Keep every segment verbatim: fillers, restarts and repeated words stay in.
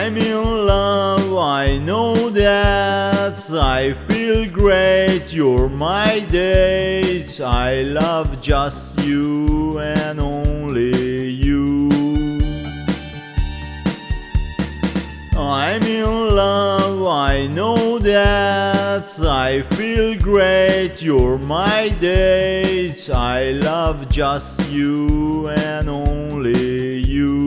I'm in love, I know that. I feel great, you're my date. I love just you and only you. I'm in love, I know that. I feel great, you're my date. I love just you and only you.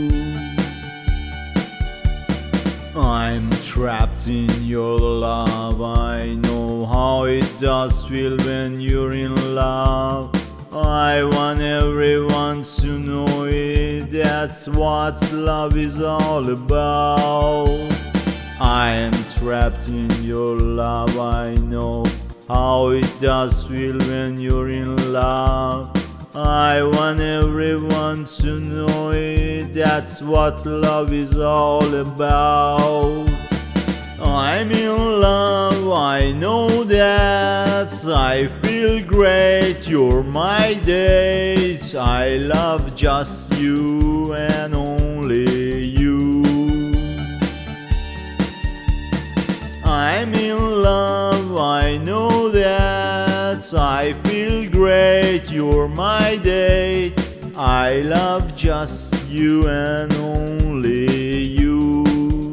I'm trapped in your love. I know how it does feel when you're in love. I want everyone to know it. That's what love is all about. I am trapped in your love. I know how it does feel when you're in love. I want everyone to know it. That's what love is all about. I'm in love, I know that. I feel great, you're my date. I love just you and only you. I'm in love, I know that. I feel great, you're my date. I love just you and only you.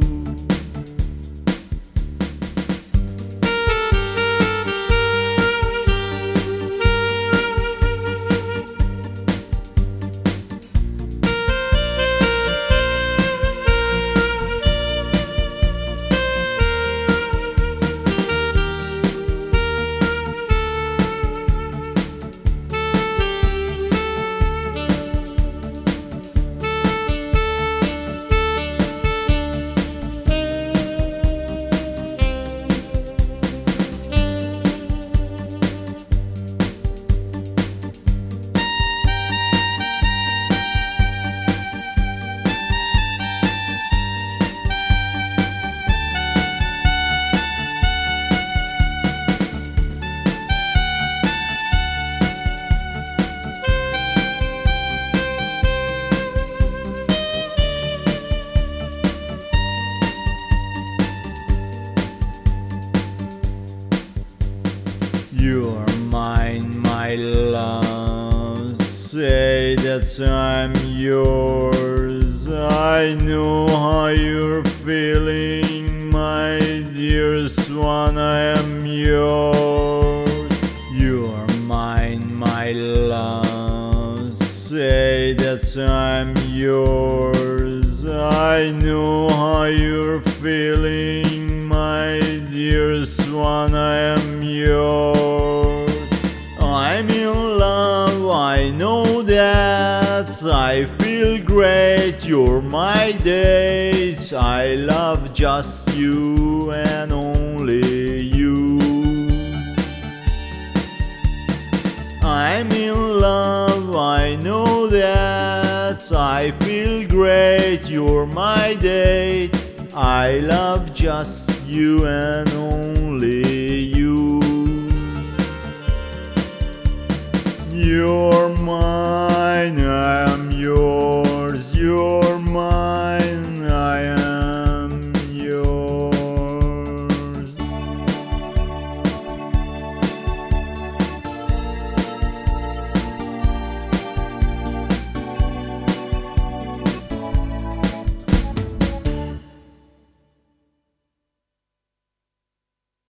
You're mine, my love. Say that I'm yours. I know how you're feeling, my dear swan. I am yours. You're mine, my love. Say that I'm yours. I know how you're feeling, my dear swan. I am yours. I'm in love, I know that. I feel great, you're my date. I love just you and only you. I'm in love, I know that. I feel great, you're my date. I love just you and only you. You're mine.